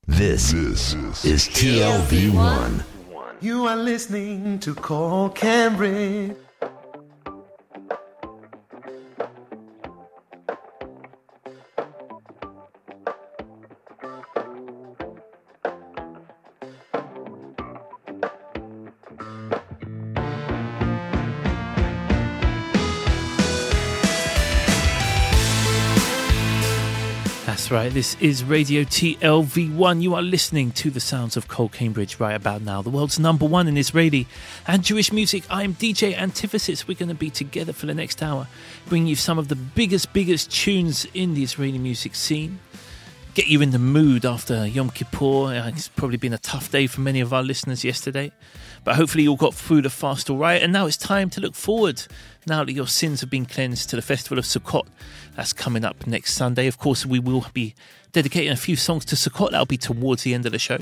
This is TLV1. You are listening to Call Cambridge. That's right, this is Radio TLV1. You are listening to the sounds of Cole Cambridge right about now, the world's number one in Israeli and Jewish music. I'm DJ Antithesis. We're going to be together for the next hour, bringing you some of the biggest tunes in the Israeli music scene. Get you in the mood after Yom Kippur. It's probably been a tough day for many of our listeners yesterday, but hopefully you all got through the fast all right. And now it's time to look forward, now that your sins have been cleansed, to the festival of Sukkot. That's coming up next Sunday. Of course, we will be dedicating a few songs to Sukkot. That'll be towards the end of the show.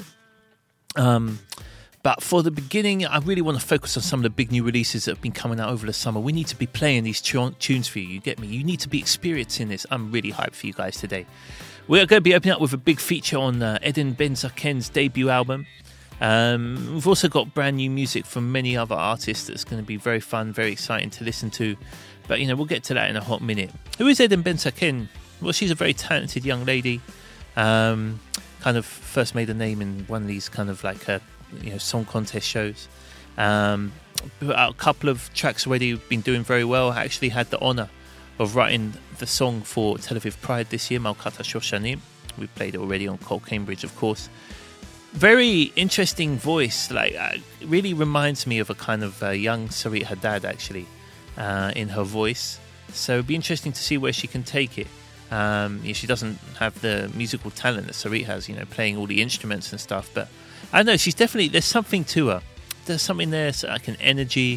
But for the beginning, I really want to focus on some of the big new releases that have been coming out over the summer. We need to be playing these tunes for you. You get me? You need to be experiencing this. I'm really hyped for you guys today. We're going to be opening up with a big feature on Eden Ben Zaken's debut album. We've also got brand new music from many other artists that's going to be very fun, very exciting to listen to. But, we'll get to that in a hot minute. Who is Eden Ben Zaken? Well, she's a very talented young lady. Kind of first made a name in one of these kind of like, song contest shows. Put out a couple of tracks already, been doing very well. I actually had the honour of writing the song for Tel Aviv Pride this year, Malkat HaShoshanim. We played it already on Cole Cambridge, of course. Very interesting voice, it really reminds me of a kind of young Sarit Haddad, actually, in her voice. So it'd be interesting to see where she can take it. She doesn't have the musical talent that Sarit has, playing all the instruments and stuff, but I don't know, she's definitely, there's something to her. There's something there, like an energy,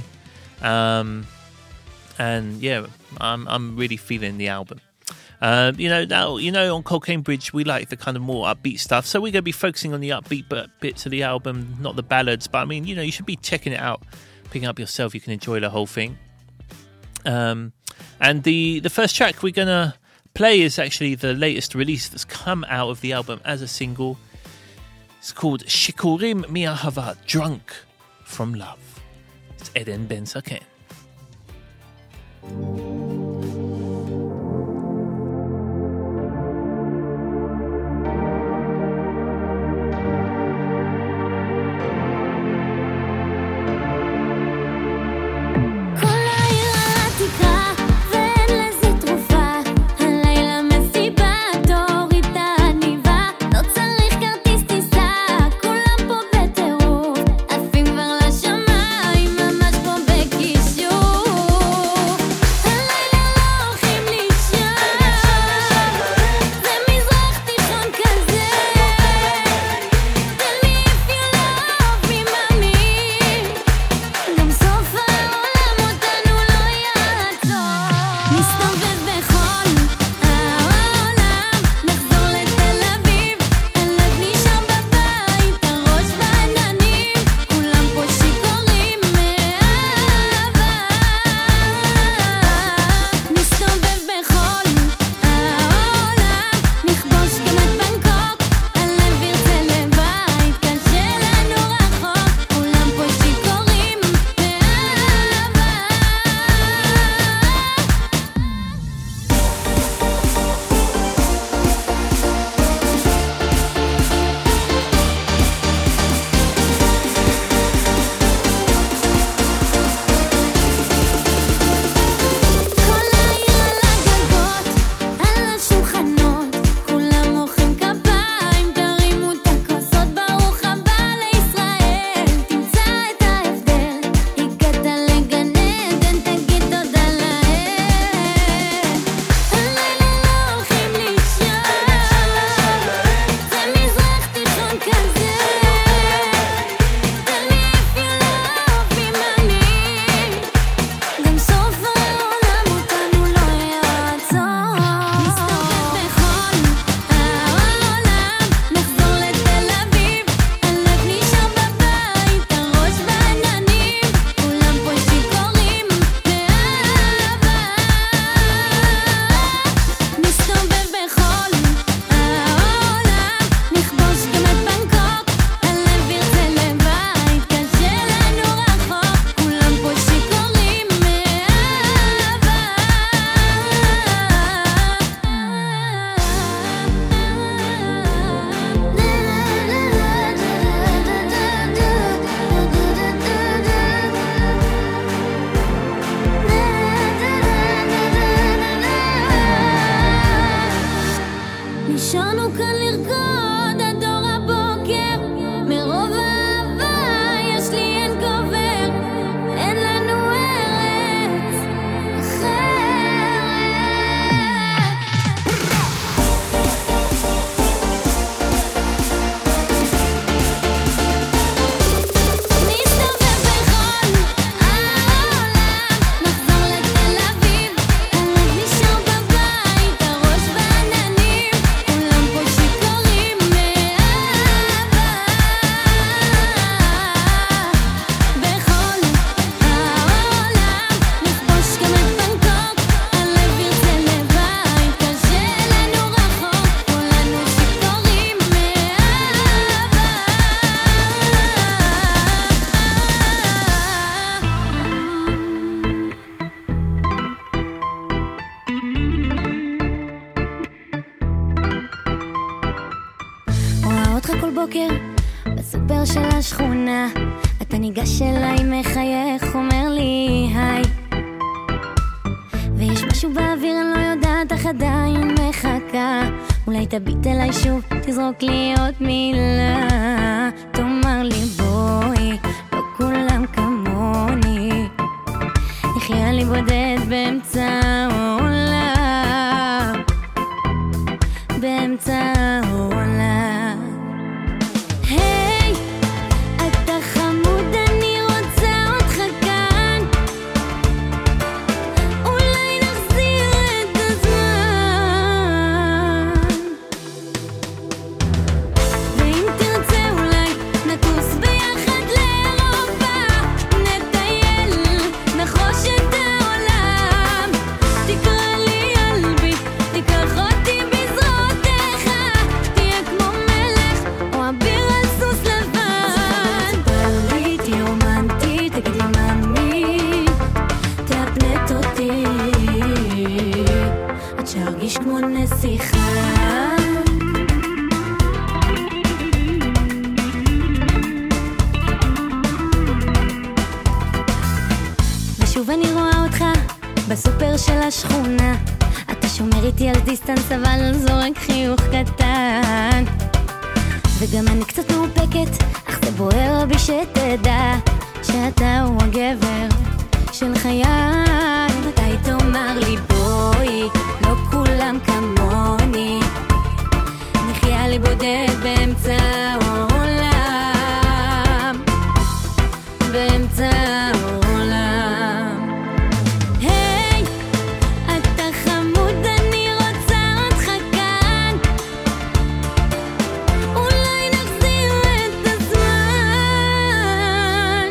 and yeah, I'm really feeling the album. Now, on Cole Cambridge, we like the kind of more upbeat stuff. So we're going to be focusing on the upbeat bits of the album, not the ballads. But you should be checking it out, picking up yourself. You can enjoy the whole thing. And the first track we're going to play is actually the latest release that's come out of the album as a single. It's called Shikurim Mi'ahava, Drunk from Love. It's Eden Ben Zaken. עפים כבר לשמיים, ממש פה בקישור. אותך כל בוקר בסופר של השכונה, אתה ניגש אליי מחייך אומר לי היי, ויש משהו באוויר אני לא יודעת איך עדיין מחכה, אולי תביט אליי שוב תזרוק לי עוד מילה, תאמר לי בואי לא כולם כמוני, נחיה לי בודד באמצע העולם, באמצע העולם. היי, אתה חמוד אני רוצה אותך כאן, אולי נחזיר את הזמן, ואם תרצה אולי נטוס ביחד לאירופה, נטייל, נחוש את העולם, תקרא לי אלבי, תיקח אותי בזרועותיך, תהיה כמו מלך או אביר על סוס לבן, תספר לי, תהיה רומנטי, תגיד לי מאמי, תאפנט אותי עד שארגיש כמו נסיכה, ושוב אני רואה אותך בסופר של השכונה, אתה שומר איתי על דיסטנס אבל זורק חיוך קטן, וגם אני קצת מאופקת אך זה בוער בי שתדע שאתה הוא הגבר של חיי, מתי תאמר לי בואי לא כולם כמוני, נחיה לי בודד באמצע העולם, באמצע העולם. היי, אתה חמוד אני רוצה אותך כאן, אולי נחזיר את הזמן,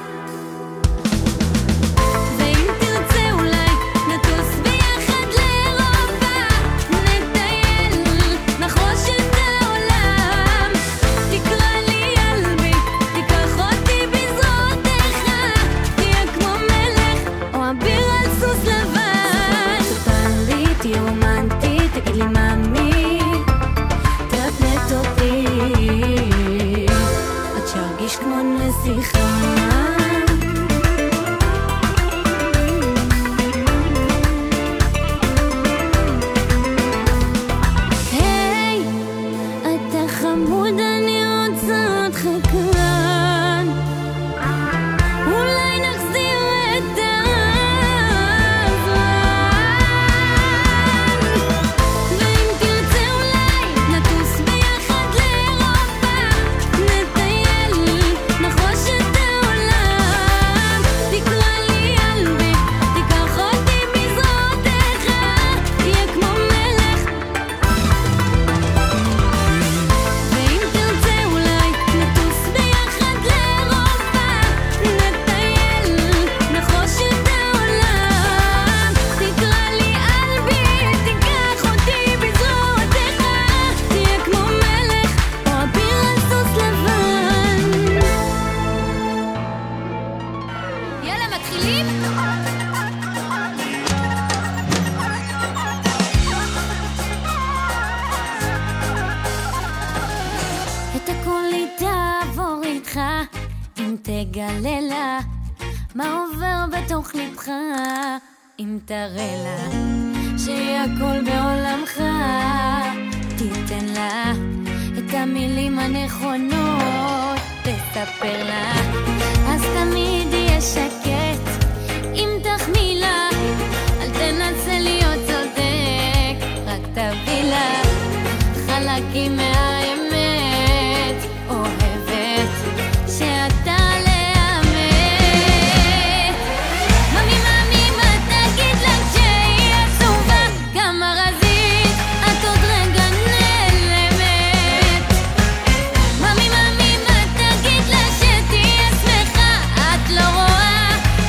ואם תרצה אולי נטוס ביחד לאירופה, נטייל, נחוש את העולם, תקרא לי אלבי, תיקח אותי בזרועותיך, תהיה כמו מלך או אביר על סוס לבן, תספר לי, תהיה רומנטי, תגיד לי מאמי, תאפנט אותי עד שארגיש כמו נסיכה. היי, אתה חמוד אני רוצה אותך כאן, אולי נחזיר את הזמן, ואם תרצה אולי נטוס ביחד לאירופה, נטייל, נחוש את העולם, תקרא לי אלבי, תיקח אותי בזרועותיך, תהיה כמו מלך, ואם תרצה אולי נטוס ביחד לאירופה, נטייל, נחוש את העולם, תקרא לי אלבי, תיקח אותי בזרועותיך, תהיה כמו מלך או אביר על סוס לבן. יאללה מתחילים? את הכל היא תעבור איתך אם תגלה לה מה עובר בתוך לבך, אם תראה לה שיהיה הכל בעולמך, תיתן לה את המילים הנכונות, תספר לה אז תמיד יהיה שקט, אם תחמיא לה אל תנסה להיות צודק, רק תביא לה חלקים מהאמת, אוהבת שאתה לאמת, ממי ממי מה תגיד לה כשהיא עצובה, כמה רזית את עוד רגע נעלמת, ממי ממי מה תגיד לה שתהיה שמחה, את לא רואה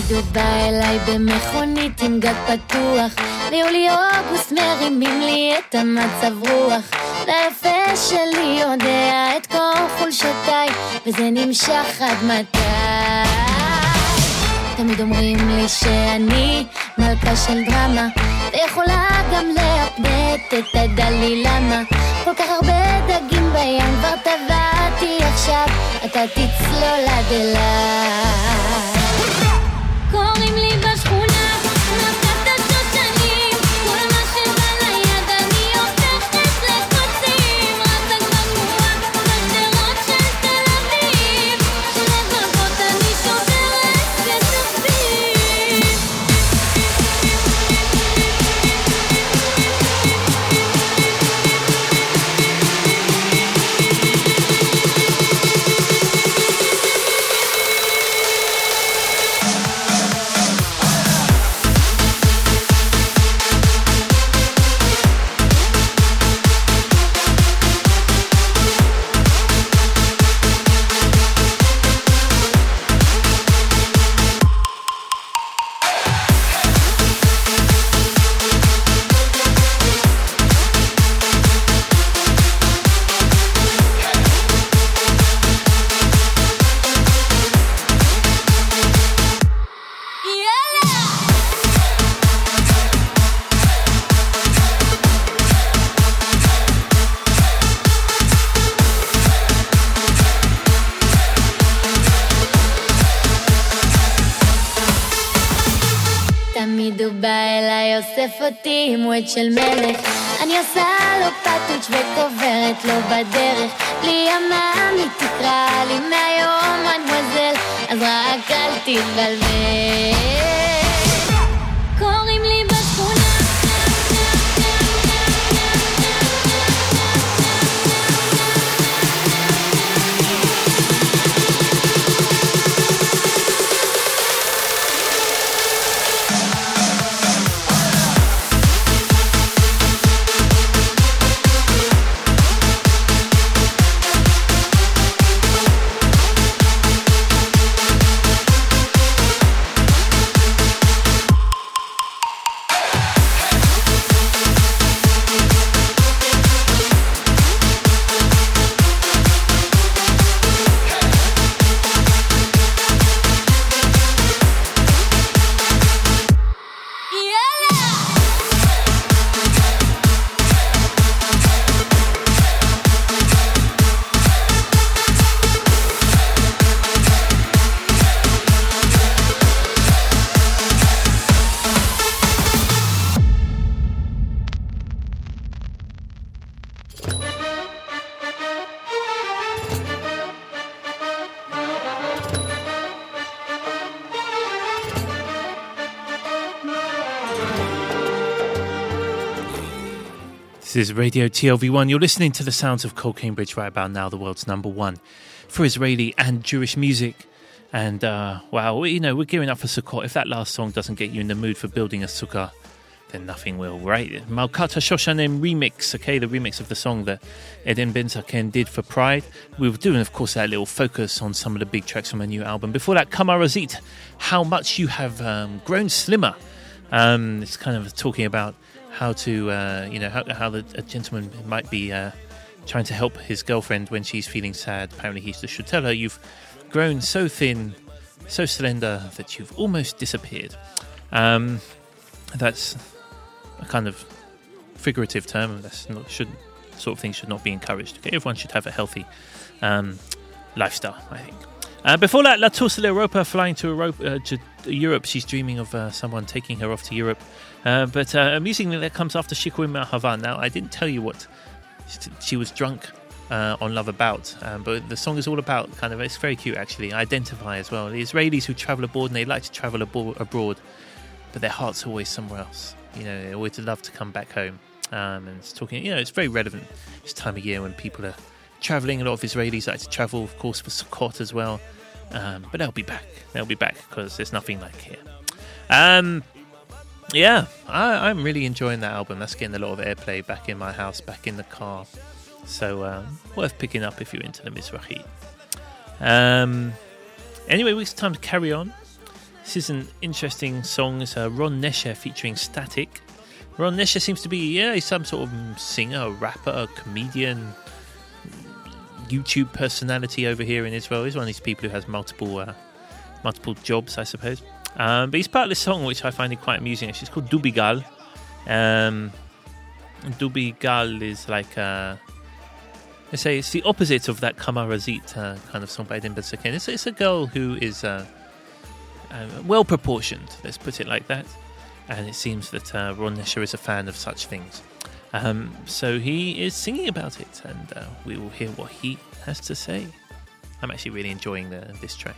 תמיד הוא בא אליי במכונית עם גג פתוח, ליולי אוגוסט מרימים לי את המצב רוח, והיפה שלי יודע את כל חולשותיי, וזה נמשך עד מתי. תמיד אומרים לי שאני מלכה של דרמה, ויכולה גם להפנט את הדלי למה, כל כך הרבה דגים בים כבר טבעתי עכשיו, אתה תצלול עד אליי. קוראים לי בשכונה נפקת השושנים, כל מה שבא ליד אני הופכת לקוצים, רצה גבוה בשדרות של תל אביב, שלבבות אני שוברת כספים. תמיד הוא בא אליי, אוסף אותי עם ווד של מלך, אני עושה לו פטוץ' וקוברת לו בדרך, בלי המאמי תקרא לי מהיום מדמוזל, אז רק אל תתבלבל. קוראים לי בשכונה This is Radio TLV1. You're listening to the sounds of Cole Cambridge right about now, the world's number one for Israeli and Jewish music. And, wow, you know, we're gearing up for Sukkot. If that last song doesn't get you in the mood for building a sukkah, then nothing will, right? Malkat HaShoshanim remix, okay, the remix of the song that Eden Ben Zaken did for Pride. We were doing, of course, that little focus on some of the big tracks from a new album. Before that, Kamar Razit, How Much You Have Grown Slimmer. It's kind of talking about how to, you know, how a gentleman might be trying to help his girlfriend when she's feeling sad. Apparently he should tell her, you've grown so thin, so slender that you've almost disappeared. That's a kind of figurative term. That's not, sort of things should not be encouraged. Okay? Everyone should have a healthy lifestyle, I think. Before that, La Tour Europa, flying to Europe. She's dreaming of someone taking her off to Europe. But amusingly, that comes after Shikoim Havan. Now, I didn't tell you what she was drunk on Love About, but the song is all about kind of, it's very cute actually, identify as well. The Israelis who travel abroad, and they like to travel abroad, but their heart's always somewhere else. You know, they always love to come back home. And it's talking, you know, it's very relevant this time of year when people are traveling. A lot of Israelis like to travel, of course, for Sukkot as well. But they'll be back. They'll be back because there's nothing like here. Yeah, I'm really enjoying that album. That's getting a lot of airplay back in my house, back in the car. So worth picking up if you're into the Mizrahi. Anyway, it's time to carry on. This is an interesting song. It's Ron Nesher featuring Static. Ron Nesher seems to be, he's some sort of singer, rapper, comedian, YouTube personality over here in Israel. He's one of these people who has multiple jobs, I suppose. But he's part of this song, which I find it quite amusing. It's called Dubigal. Dubigal is like, let's say it's the opposite of that Kamarazit kind of song by Edin Ben-Saken. It's a girl who is well proportioned, let's put it like that. And it seems that Ron Nesher is a fan of such things. So he is singing about it, and we will hear what he has to say. I'm actually really enjoying this track.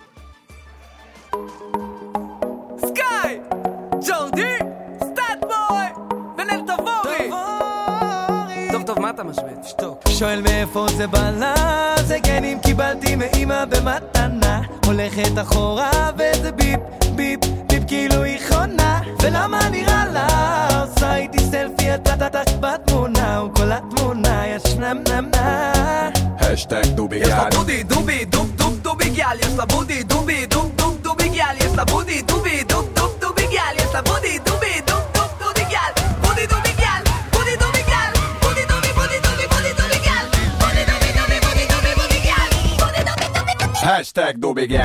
Sky! Jordi! Stat boy! ונל תבורי! טוב טוב, מה אתה משווה? תשתוק. שואל מאיפה זה בלה, זה גנים קיבלתי מאמא במתנה. הולכת אחורה וזה ביפ ביפ ביפ כאילו היא חונה. ולמה נראה לה עושה איתי סלפי הטטטק בתמונה וכל התמונה ישנם נמנה. השטג דוביגל. יש לה בודי דובי דוב דוב דוביגל. יש לה בודי דובי דוב דוב דוביגל. יש לה בודי דובי דוב דוב דוביגל. יש לה בודי דובי דוב דוב דוביגל. בודי דוביגל. בודי דוביגל. בודי דובי בודי דובי בודי דוביגל. בודי דובי דובי בודי דובי בודיגל. בודי דובי דובי. השטג דוביגל.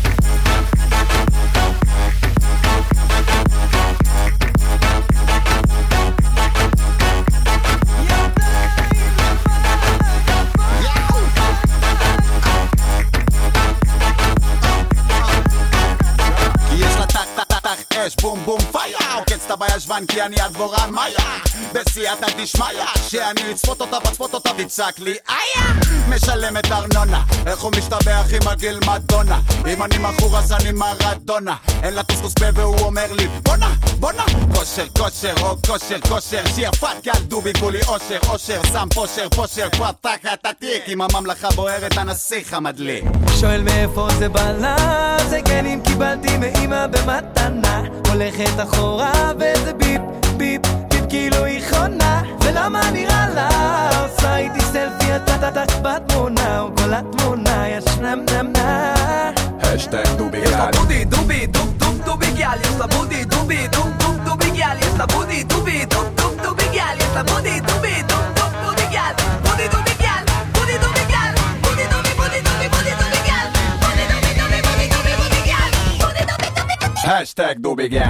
בום בום פייר עוקץ את בישבן כי אני הדבורן מאיה בסייעתא דשמיא שאני אצפות אותה ויצעק לי איה משלמת ארנונה איך הוא משתבח עם הגיל מדונה אם אני מכור אז אני מרדונה אין לה טוסטוס פה והוא אומר לי בונה כושר או כושר שיפת קל דובי גולי אושר שם פושר כבר תחת התיק עם הממלכה בוערת הנסיך המדליק שואל מאיפה זה בלה, זה גנים קיבלתי מאמא במתנה. הולכת אחורה וזה ביפ ביפ ביפ כאילו היא חונה. ולמה נראה לה עושה איתי סלפי הטטטק בתמונה וכל התמונה ישנם נמנה. השטג דוביגל. יש לה בודי דובי דוב דוב דוביגל. יש לה בודי דובי דוב דוב דוביגל. יש לה בודי דובי דוב דוב דוביגל. יש לה בודי דובי דוב דוב דוביגל. בודי דוביגל. בודי דוביגל. בודי דובי בודי דובי בודי דוביגל. בודי דובי דובי בודי דובי בודיגל. בודי דובי דובי. השטג דוביגל.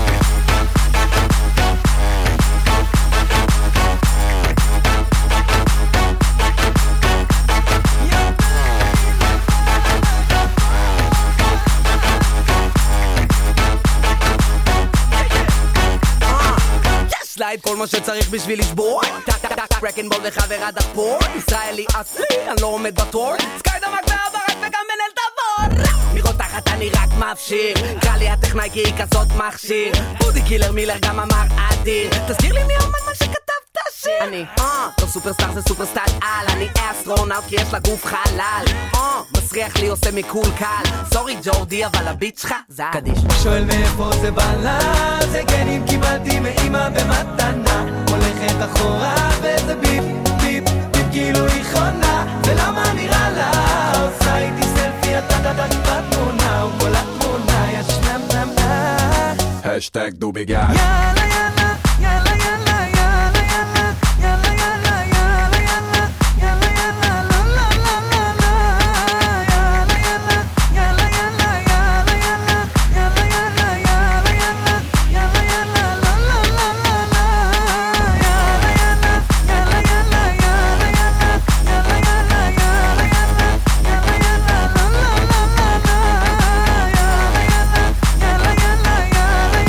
סלייד כל מה שצריך בשביל לשבור טק רקנבול וחברה דחפור ישראלי אסלי אני לא עומד בתור סקאי דמק והברק וגם מנהל תבור מרותחת אני רק מפשיר קרא לי הטכנאי כי היא כזאת מכשיר בודי קילר מילר גם אמר אדיר תזכיר לי מי אומן מה שכתב את השיר אני לא סופרסטאר זה סופרסטאר על אני אסטרונאוט כי יש לה גוף חלל מסריח לי עושה מקול קל סורי ג'ורדי אבל הביט שלך זה קדיש שואל מאיפה זה בלה, זה גנים קיבלתי מאמא במתנה. הולכת אחורה וזה ביפ ביפ ביפ כאילו היא חונה. ולמה נראה לה עושה איתי סלפי הטטטק בתמונה וכל התמונה ישנם נמנה. השטג דוביגל. יאללה יאללה יאללה יאללה יאללה יאללה יאללה יאללה יאללה יאללה יאללה לא לא לא לא לא יאללה יאללה יאללה יאללה יאללה יאללה יאללה יאללה יאללה יאללה יאללה לא לא לא לא לא יאללה יאללה יאללה יאללה יאללה יאללה יאללה יאללה יאללה יאללה יאללה לא לא לא לא לא יאללה יאללה יאללה יאללה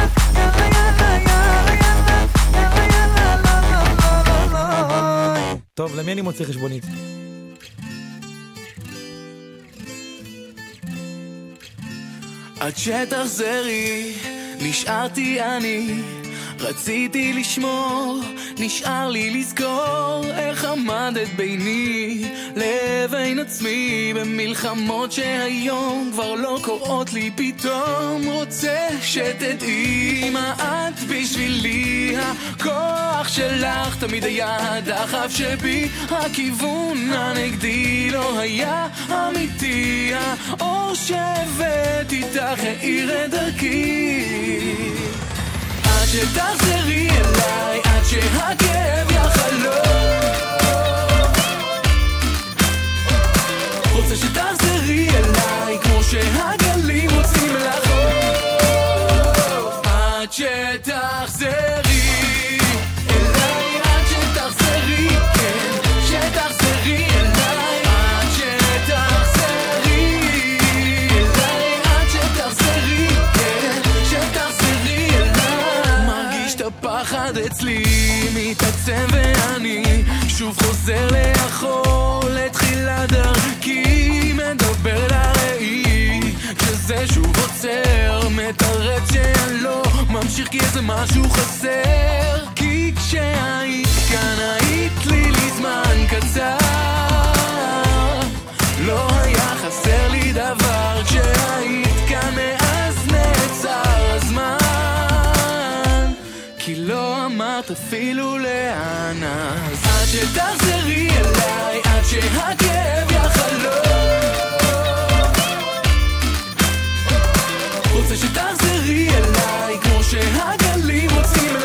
טוב, למי אני מוצא חשבונית? עד שתחזרי, נשארתי אני רציתי לשמור, נשאר לי לזכור איך עמדת ביני לבין עצמי במלחמות שהיום כבר לא קוראות לי. פתאום רוצה שתדעי מה את בשבילי, הכוח שלך תמיד היה הדחף שבי, הכיוון הנגדי לא היה אמיתי, האור שהבאת איתך האיר את דרכי. עד שתחזרי אליי, עד שהכאב יחלוף, רוצה שתחזרי אליי כמו שהגלים רוצים לחוף. עד שתחזרי אליי, עד שתחזרי, כן, שתחזרי אליי, עד שתחזרי אליי, עד שתחזרי, כן, שתחזרי אליי. מרגיש את הפחד אצלי מתעצם ואני שוב חוזר לאחור לתחילת דרכי, מדבר לראי כשזה שוב עוצר, מתרץ שאני לא ממשיך כי איזה משהו חסר. כי כשהיית כאן היית לי לזמן קצר, לא היה חסר לי דבר. כשהיית כאן מאז נעצר הזמן, כי לא אמרת אפילו לאן. אז עד שתחזרי אליי, עד שהכאב יחלוף, רוצה שתחזרי אליי כמו שהגלים רוצים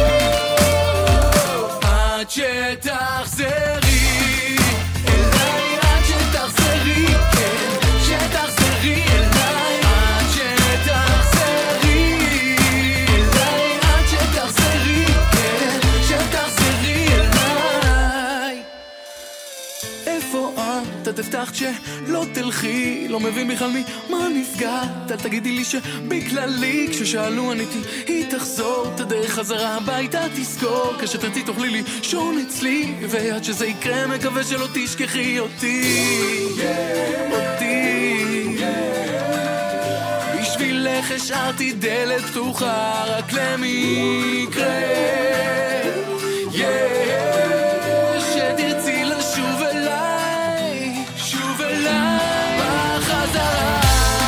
לחוף. עד שתחזרי אליי, עד שתחזרי, כן, שתחזרי אליי, עד שתחזרי אליי, עד שתחזרי, כן, שתחזרי אליי. איפה את הבטחת שלא תלכי, לא מבין בכלל ממה נפגעת, אל תגידי לי שבכללי כששאלו עניתי היא תחזור, את הדרך חזרה הביתה תזכור, כשתרצי תוכלי לישון אצלי, ועד שזה יקרה מקווה שלא תשכחי אותי, אותי. בשבילך השארתי דלת פתוחה רק למקרה, שתרצי לשוב אליי, שוב אליי בחזרה.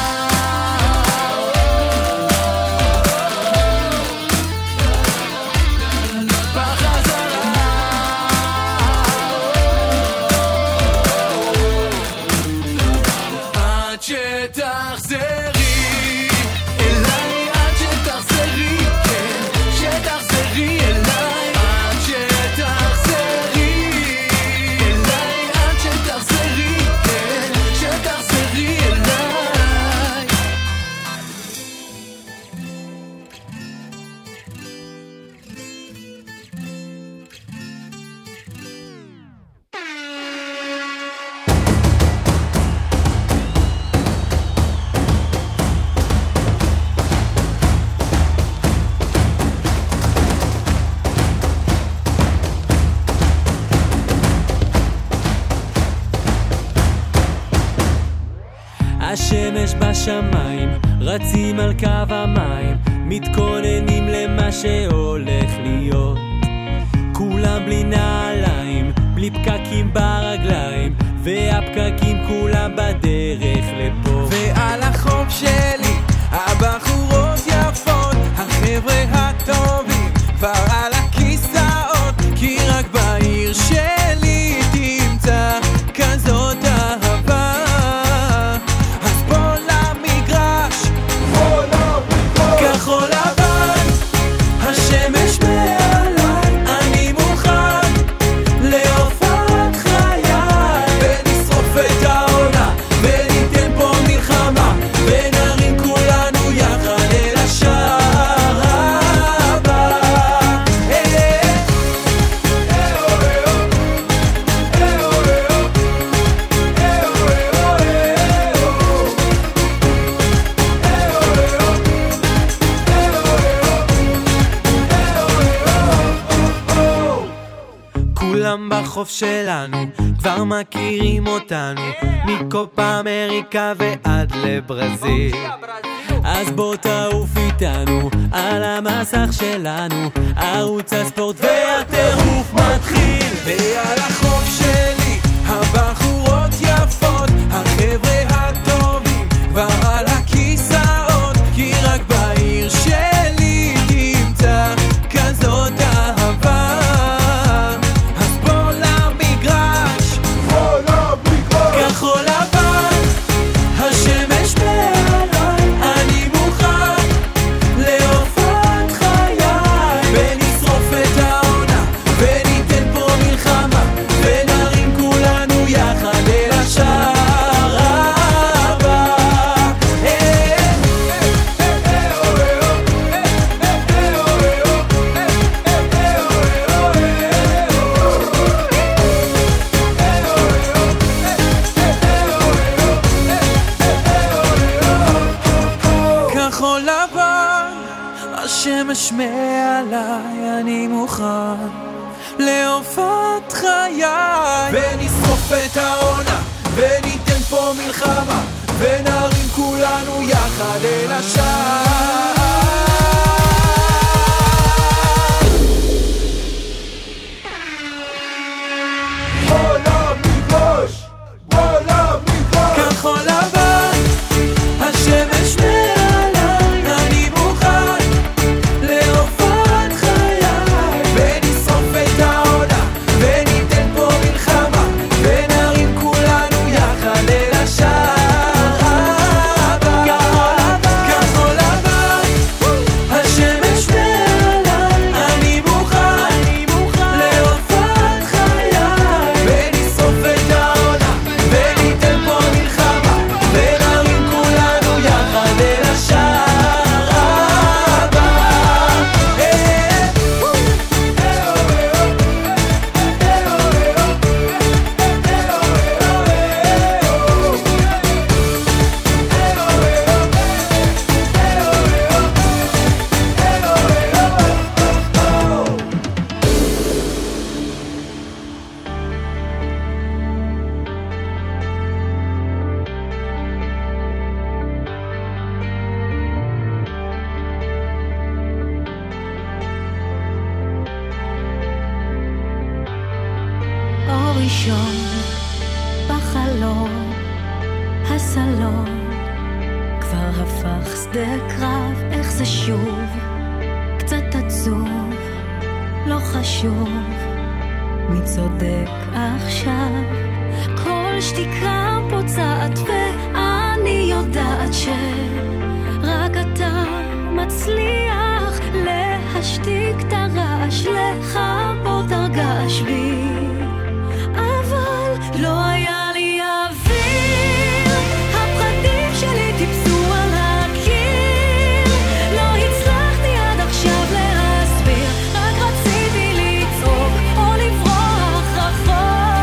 השמש בשמיים, רצים על קו המים, מתכוננים למה שהולך להיות. כולם בלי נעליים, בלי פקקים ברגליים, והפקקים כולם בדרך לפה. ועל החוף שלי הבחורות יפות, החבר'ה הטובים כבר על הכיסאות, כי רק בעיר שלי תמצא כזאת אהבה. כחול לבן, השמש מעליי, אני מוכן להופעת חיי, ונשרוף את העונה וניתן פה מלחמה, ונרים כולנו יחד אל השער הבא. כולם בחוף שלנו כבר מכירים אותנו, מקופ אמריקה ועד לברזיל. אז בוא תעוף איתנו איתנו על המסך שלנו, ערוץ הספורט והטירוף מתחיל. ועל החוף שלי הבחורות יפות, החבר'ה הטובים כבר על הכיסאות, כי רק בעיר שלי תמצא כזאת אהבה. אז בוא למגרש, כחול לבן, השמש מעליי, אני מוכן להופעת חיי, ונשרוף את העונה וניתן פה מלחמה, ונרים כולנו יחד אל השער הבא. כחול לבן, השמש מעליי, אני מוכן להופעת חיי, ונשרוף את העונה וניתן פה מלחמה, ונרים כולנו יחד אל השער. כחול לבן, השמש מעליי, אני מוכן להופעת חיי, ונשרוף את העונה וניתן פה מלחמה, ונרים כולנו יחד אל השער הבא. כחול לבן, השמש מעליי, אני מוכן להופעת חיי, ונשרוף את העונה וניתן פה מלחמה, ונרים כולנו יחד אל השער הבא. אור ראשון בחלום, הסלון כבר הפך שדה קרב, איך זה שוב קצת עצוב, לא חשוב מי צודק עכשיו, כל שתיקה פוצעת ואני יודעת שרק אתה מצליח להשתיק את הרעש, לכבות הרגש בי, אבל לא היה לי אוויר, הפחדים שלי טיפסו על הקיר, לא הצלחתי עד עכשיו להסביר, רק רציתי לצעוק או לברוח רחוק,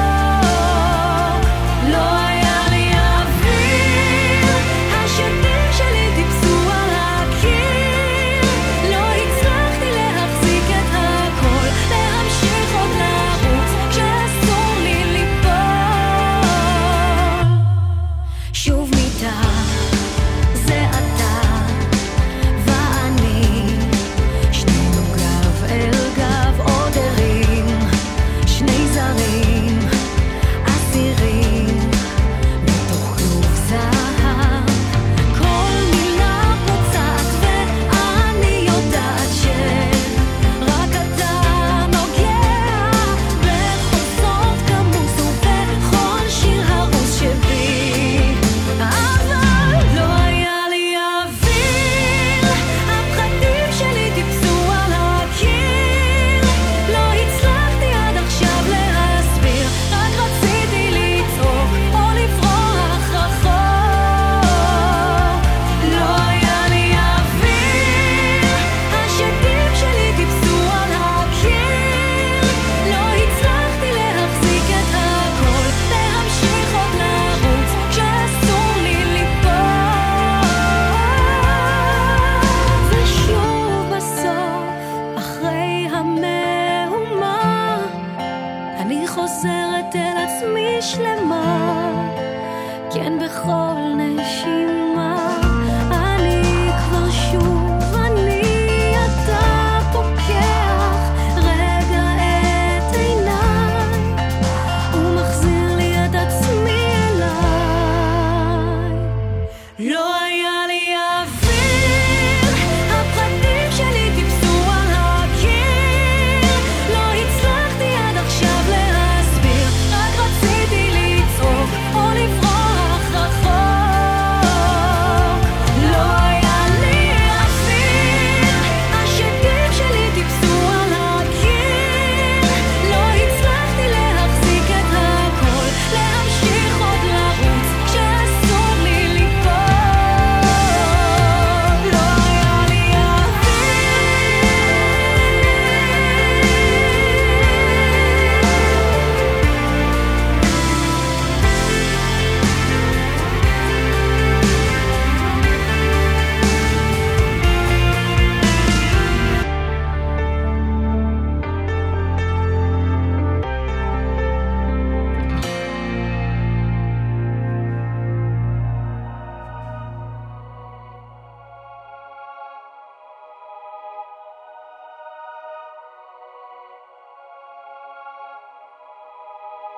לא היה לי אוויר, השדים שלי טיפסו על הקיר, לא הצלחתי להחזיק את הכל, להמשיך עוד לרוץ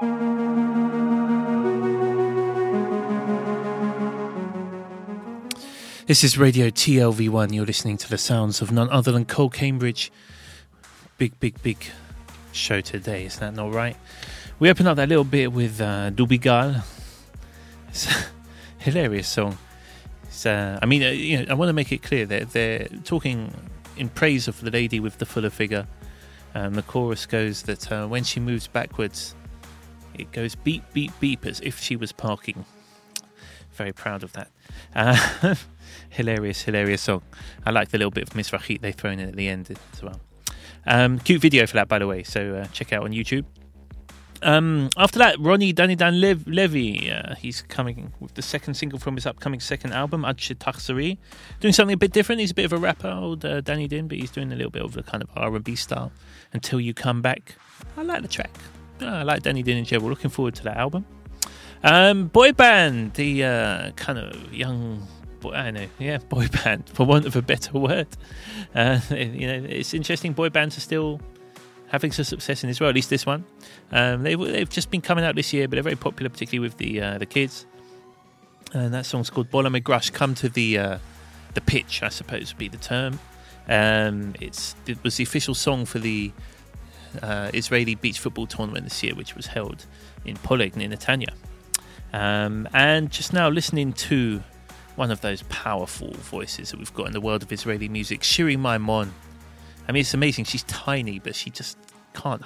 This is Radio TLV1. You're listening to the sounds of none other than Cole Cambridge. Big show today. Is that not right? We open up that little bit with Dubigal. It's a hilarious song. It's, I want to make it clear that they're talking in praise of the lady with the fuller figure. The chorus goes that when she moves backwards, it goes beep, beep, beep as if she was parking. Very proud of that. Hilarious song. I like the little bit of Miss Rachit they've thrown in at the end as well. Cute video for that, by the way, so check it out on YouTube. After that, Ronnie Danidan Levy, he's coming with the second single from his upcoming second album, Ad Shetachzeri, doing something a bit different. He's a bit of a rapper, old Danny Din, but he's doing a little bit of the kind of R&B style, Until You Come Back. I like the track. I like Danny Din in general. Looking forward to that album. Boy band, the kind of young boy band, for want of a better word. It's interesting. Boy bands are still having some success in Israel, at least this one. They've just been coming out this year, but they're very popular, particularly with the kids. And that song's called Bola Megrash. Come to the pitch, I suppose would be the term. It was the official song for the Israeli beach football tournament this year, which was held in Poleg near Netanya. And just now listening to one of those powerful voices that we've got in the world of Israeli music, Shiri Maimon. I mean, it's amazing. She's tiny, but she just can't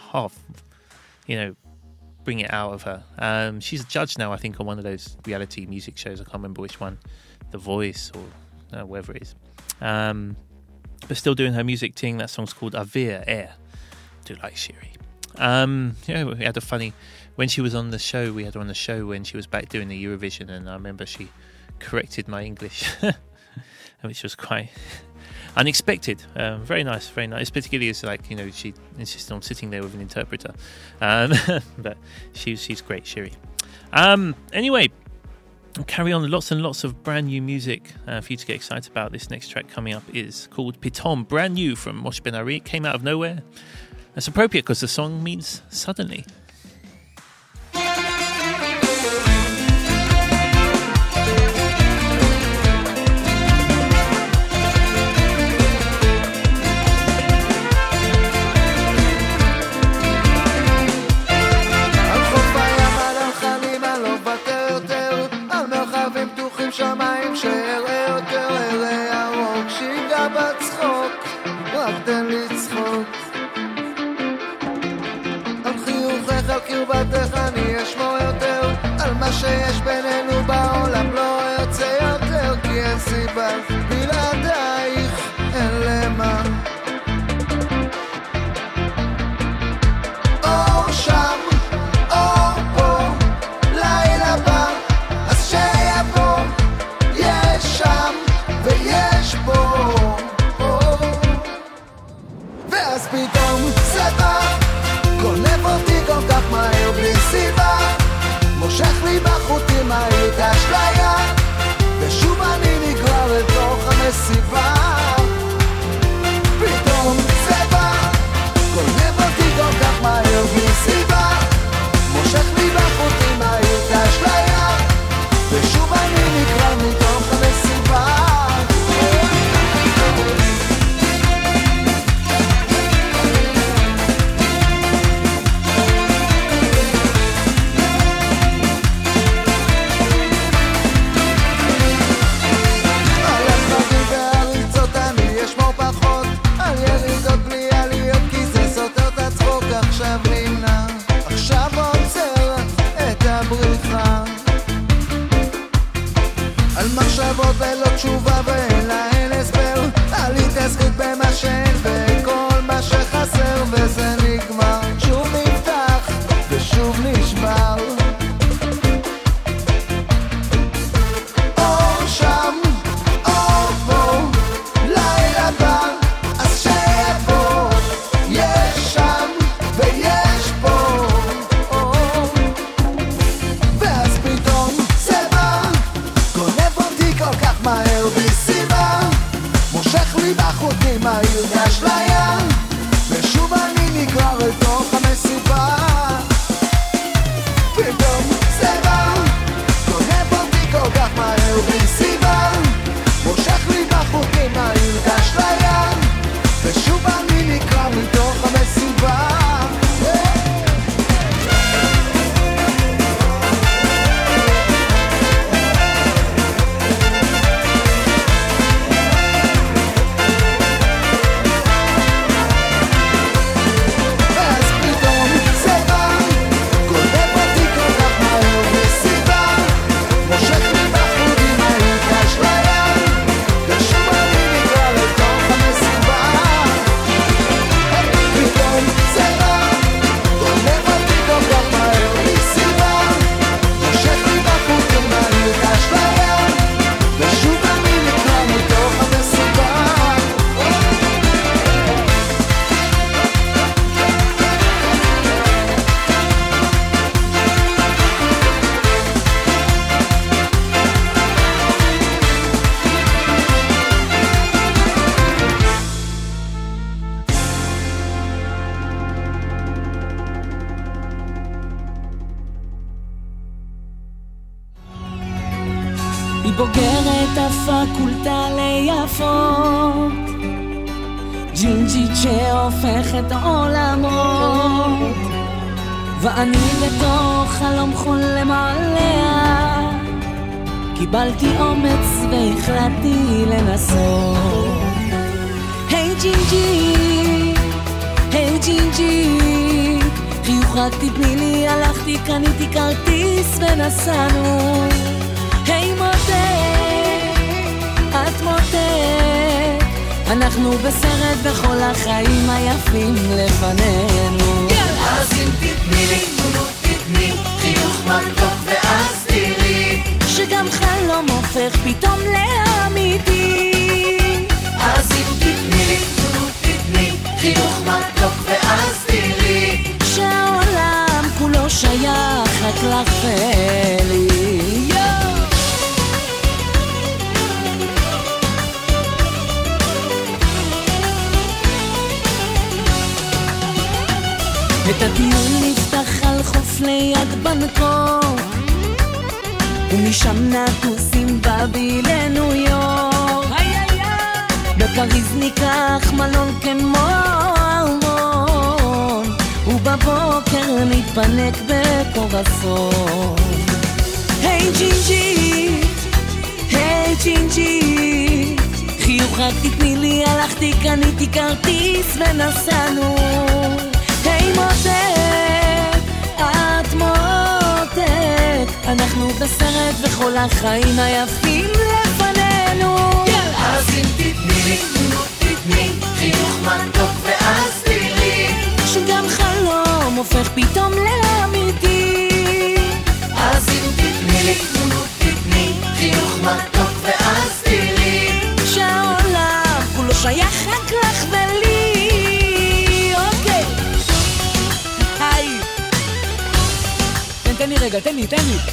bring it out of her. She's a judge now, I think, on one of those reality music shows. I can't remember which one, The Voice or whatever it is. But still doing her music thing. That song's called Avir Air. I do like Shiri. We had a funny... When she was on the show, we had her on the show when she was back doing the Eurovision, and I remember she corrected my English, which was quite unexpected. Very nice, particularly as she insisted on sitting there with an interpreter. But she's great, Shiri. Anyway, carry on. Lots and lots of brand new music for you to get excited about. This next track coming up is called Pitom, brand new from Moshe Ben Ari. It came out of nowhere. That's appropriate because the song means suddenly. שמיים שאראה יותר אראה ירוק שיגע בצחוק רק תן לי צחוק על חיוכך על קרבתך אני אשמור יותר על מה שיש בינינו בעולם לא יוצא יותר כי אין סיבה בלעדייך אין למה אור שם אור פה לילה בא אז שיבוא שם ויש בו ואז פתאום זה בא גונב אותי כל כך מהר בלי סיבה מושך לי בחוטים מהיר את האשליה ושוב אני נגרר לתוך המסיבה פתאום זה בא גונב אותי כל כך מהר בלי סיבה מושך לי בחוטים מהיר את האשליה ושוב אני נגרר מתוך המסיבה על הדברים והריצות אני אשמור פחות על ירידות בלי עליות כי זה סותר את הצחוק עכשיו נמנע עכשיו עוצר את הבריחה על מחשבות ולא תשובה ואין להן הסבר על התעסקות במה שאין וכל מה שחסר וזה נגמר שוב נפתח ושוב נשבר אור שם אור פה לילה בא אז שיבוא יש שם ויש פה ואז פתאום זה בא גונב אותי כל כך מהר בלי סיבה מושך לי בחוטים מהיר מהאשליה ושוב אני נגרר לתוך המסיבה בוגרת הפקולטה ליפות, ג'ינג'ית שהופכת עולמות, ואני בתוך חלום חולם עליה, קיבלתי אומץ והחלטתי לנסות. היי ג'ינג'י, היי ג'ינג'י, חיוך רק תתני לי, הלכתי קניתי כרטיס ונסענו. היי מותק, את מותק, אנחנו בסרט וכל החיים היפים לפנינו. אז אם תתני לי, תתני חיוך מתוק ואז תראי שגם חלום הופך פתאום לאמיתי. אז אם תתני לי, תתני חיוך מתוק ואז תראי שהעולם כולו שייך רק לך ולי. את הטיול נפתח על חוף ליד בנקוק, ומשם נטוס עם בבי לניו יורק. בפריז ניקח מלון כמו ארמון, ובבוקר נתפנק בקורסון. היי ג'ינג'ית, היי ג'ינג'ית, חיוך רק תתני לי, הלכתי קניתי כרטיס ונסענו. היי מותק, את מותק, אנחנו בסרט וכל החיים היפים לפנינו. אז אם תתני לי, תתני חיוך מתוק ואז תראי שגם חלום הופך פתאום לאמיתי. אז אם תתני לי, תתני חיוך מתוק ואז תראי שהעולם כולו שייך רק לך ולי. אוקיי, היי, תן לי רגע, תן לי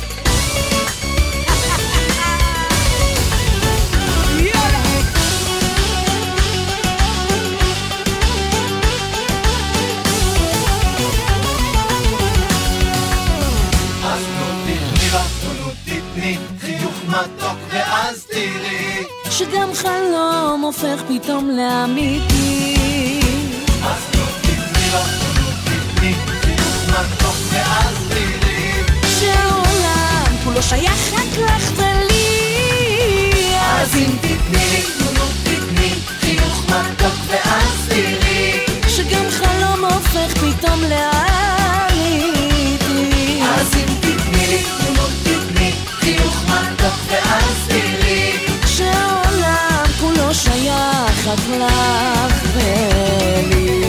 מתוק ואז תראי שגם חלום הופך פתאום לאמיתי. אז תתני חיוך מתוק ואז תראי שהעולם כולו שייך רק לך ולי. אז אם תתני חיוך מתוק ואז תראי שגם חלום הופך פתאום לאמיתי. אז אם תתני חיוך מתוק ואז תראי שהעולם כולו שייך רק לך ולי.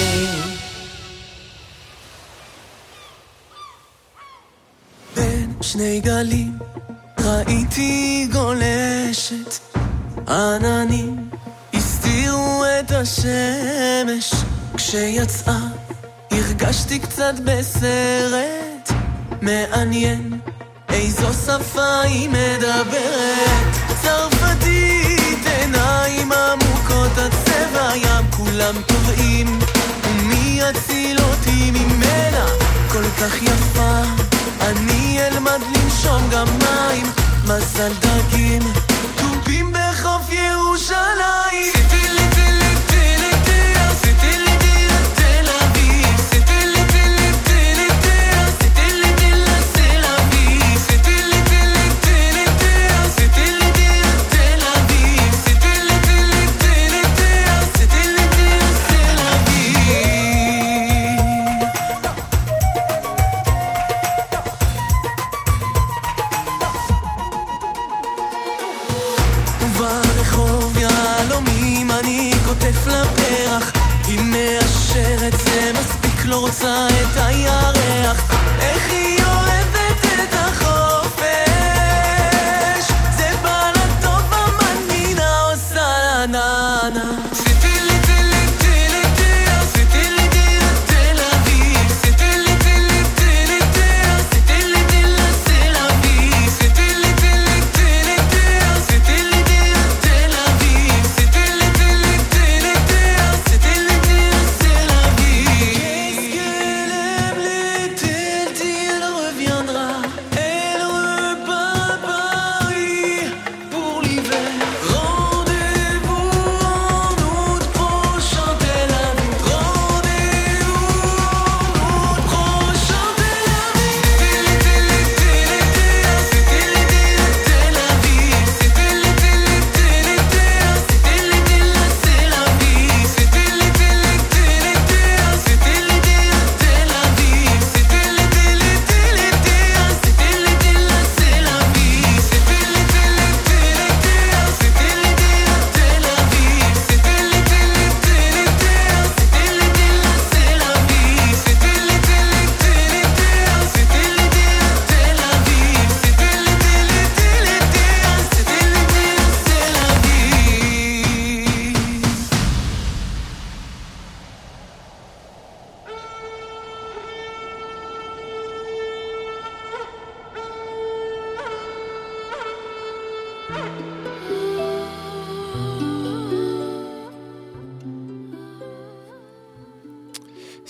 בין שני גלים ראיתי גולשת, עננים הסתירו את השמש, כשיצאה הרגשתי קצת בסרט מעניין, איזו שפה היא מדברת? צרפתית, עיניים עמוקות, הצבע ים כולם טובעים, ומי יציל אותי ממנה? כל כך יפה, אני אלמד לנשום גם מים, מזל דגים טובים בחוף ירושלים. ברחוב יעלומים אני כותף לפרח, היא מאשרת זה מספיק, לא רוצה את הירח. איך היא אוהבת את החופש, זה בא לה טוב המנינה עושה לה ננה.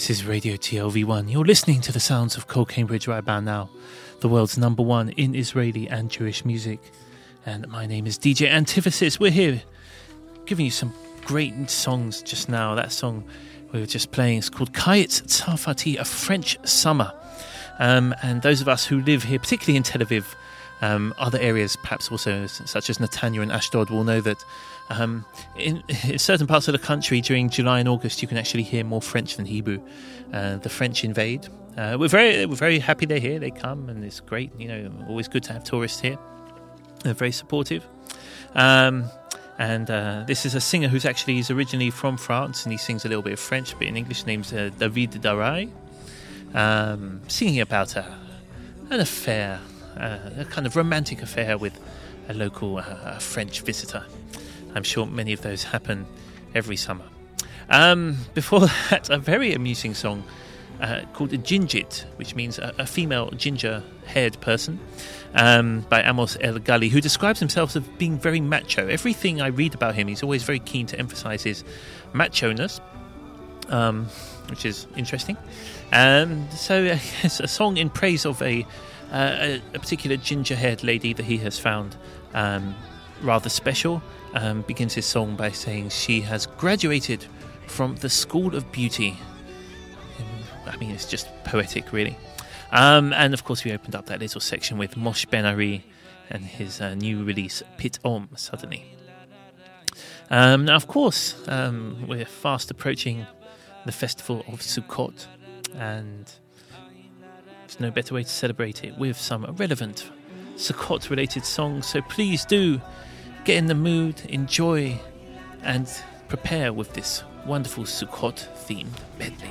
This is Radio TLV1. You're listening to the sounds of Cole Cambridge right about now, the world's #1 in Israeli and Jewish music. And my name is DJ Antithesis. We're here giving you some great songs just now. That song we were just playing is called Kayetz Tzarfati, a French summer. And those of us who live here, particularly in Tel Aviv, other areas perhaps also such as Netanya and Ashdod, will know that in certain parts of the country during July and August you can actually hear more French than Hebrew. The French invade. We're very happy they're here. They come and it's great. You know, always good to have tourists here. They're very supportive. And this is a singer who's originally from France, and he sings a little bit of French, but in English. Name's David Darai, singing about an affair, a kind of romantic affair with a local French visitor. I'm sure many of those happen every summer. Before that, a very amusing song called a Gingit, which means a female ginger-haired person, by Amos El Gali, who describes himself as being very macho. Everything I read about him, he's always very keen to emphasize his macho-ness, which is interesting. So it's a song in praise of a particular ginger-haired lady that he has found rather special. Begins his song by saying she has graduated from the School of Beauty. I mean, it's just poetic, really. And of course, we opened up that little section with Moshe Ben Ari and his new release, Pitom, Suddenly. Now, of course, we're fast approaching the festival of Sukkot, and there's no better way to celebrate it with some relevant Sukkot-related songs. So please do get in the mood, enjoy, and prepare with this wonderful Sukkot-themed medley.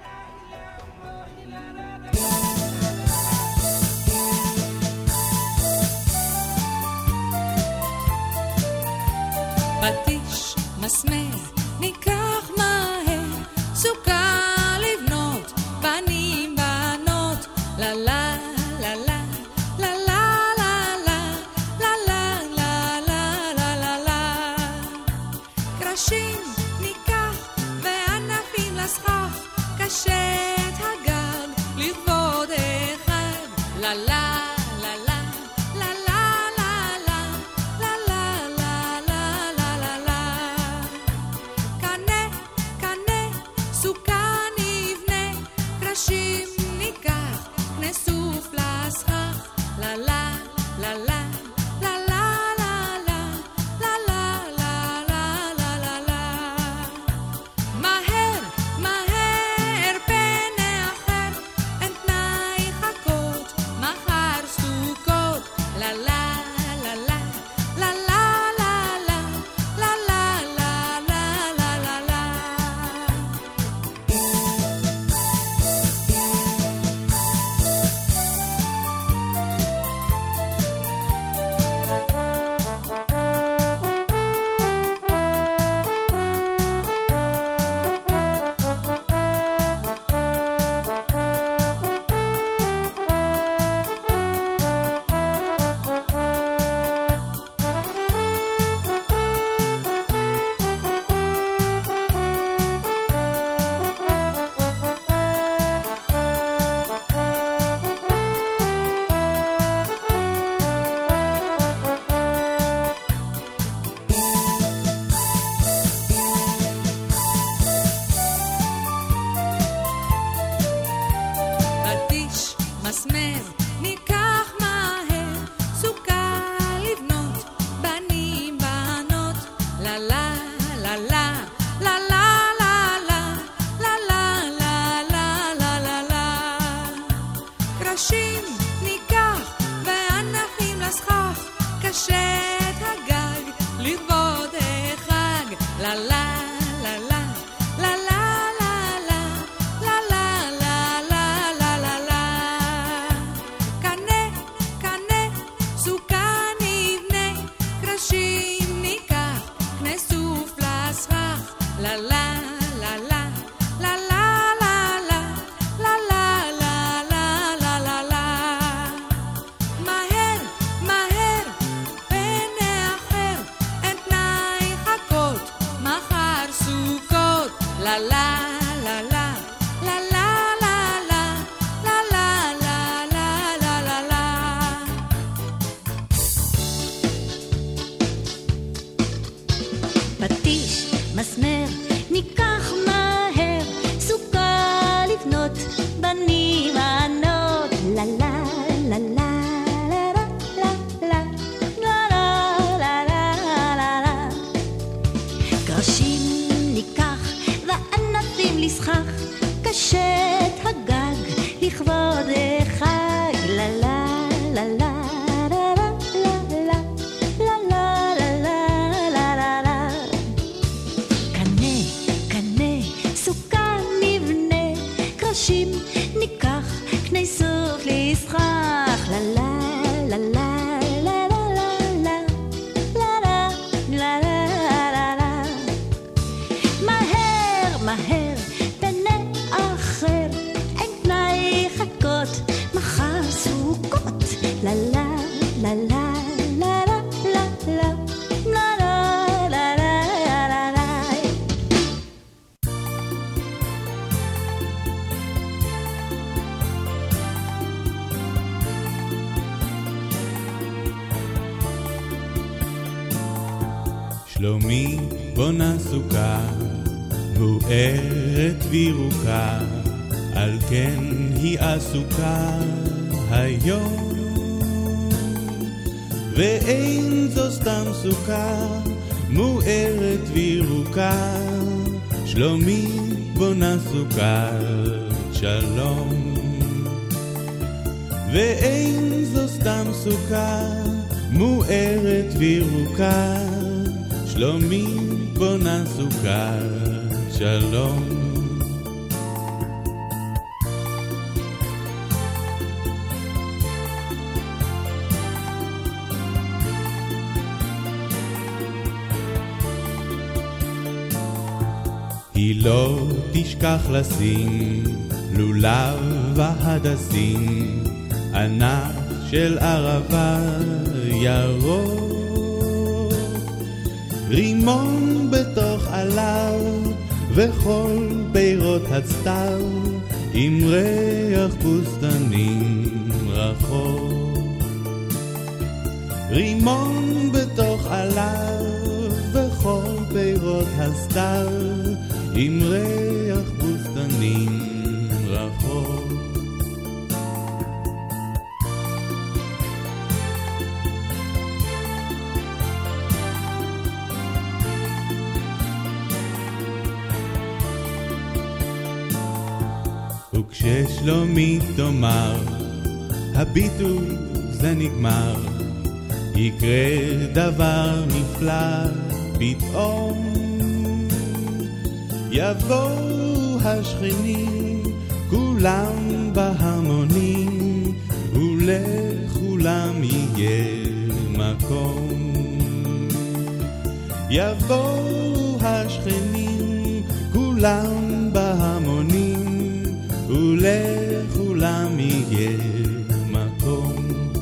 פטיש מסמר, ניקח מהר, סוכה לבנות, בנים בנות, לה לה לה לה לה לה לה לה לה לה לה לה לה. קרשים ניקח וענפים לסכך, קשת הגג לכבוד אחד, לה לה la la la la la מסמר, ניקח מהר, סוכה לבנות, בנים ענות, לה לה לה לה לסחח קשת הגג לכבוד החג לה לה לה לה לה לה לה לה לה לה לה קנה קנה סוכה נבנה קרשים ניקח קני סוף לסחח לה לה לה לה la la la la la la la la la la la la la שלומי בונה סוכה בוערת וירוקה על כן היא עסוקה היום ואין זו סתם סוכה מוארת וירוקה שלומי בונה סוכה שלום ואין זו סתם סוכה מוארת וירוקה שלומי בונה סוכה שלום היא לא תשכח לשים לולב והדסים ענק של ערבה ירוק רימון בתוך עליו וכל פירות הצטר עם ריח בוסתנים רחוק רימון בתוך עליו וכל פירות הסתר עם ריח בוסתנים רחוק וכששלומי תאמר הביטו זה נגמר יקרה דבר נפלא פתאום יבואו השכנים כולם בהמונים ולכולם יהיה מקום יבואו השכנים כולם בהמונים ולכולם יהיה מקום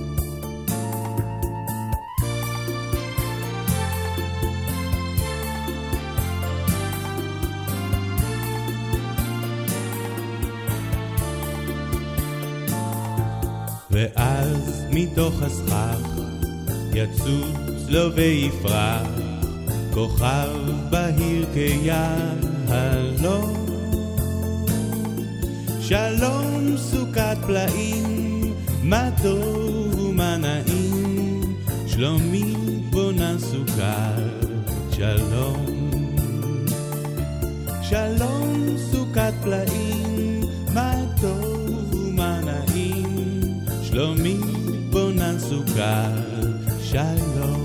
ואז מתוך הסכך יצוץ לו ויפרח כוכב בהיר כיהלום שלום סוכת פלאים מה טוב ומה נעים שלומי בונה סוכת שלום שלום סוכת פלאים מה טוב ומה נעים שלומי בונה סוכת שלום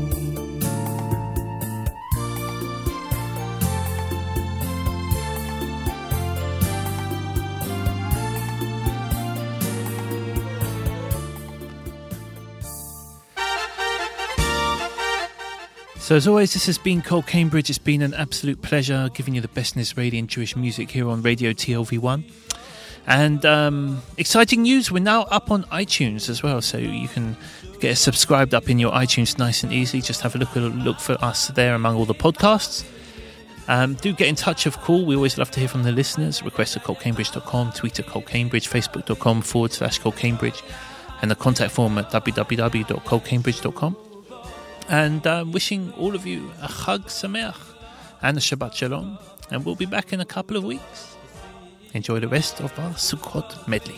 So as always, this has been Cole Cambridge. It's been an absolute pleasure giving you the best in Israeli Jewish music here on Radio TLV1. And exciting news, we're now up on iTunes as well, so you can get subscribed up in your iTunes nice and easy. Just have a look for us there among all the podcasts. Do get in touch, of course. We always love to hear from the listeners. Request at colecambridge.com, tweet at colecambridge, facebook.com/colecambridge, and the contact form at www.colecambridge.com. And wishing all of you a Chag Sameach, and a Shabbat Shalom, and we'll be back in a couple of weeks. Enjoy the rest of our Sukkot medley.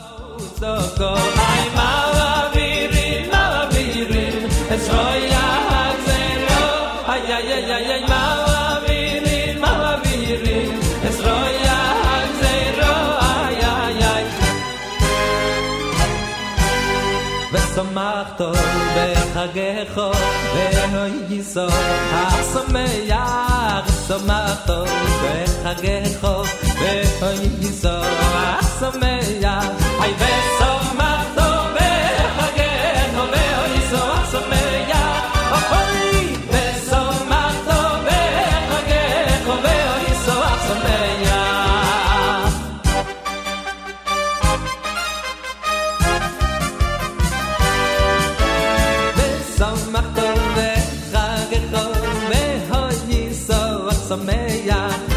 ושמחתו בחגך והויסו השמח ושמחתו בחגך והויסו השמח היי ושמחתו בחגך והויסו השמח אוי ושמחתו בחגך והויסו השמח Sameya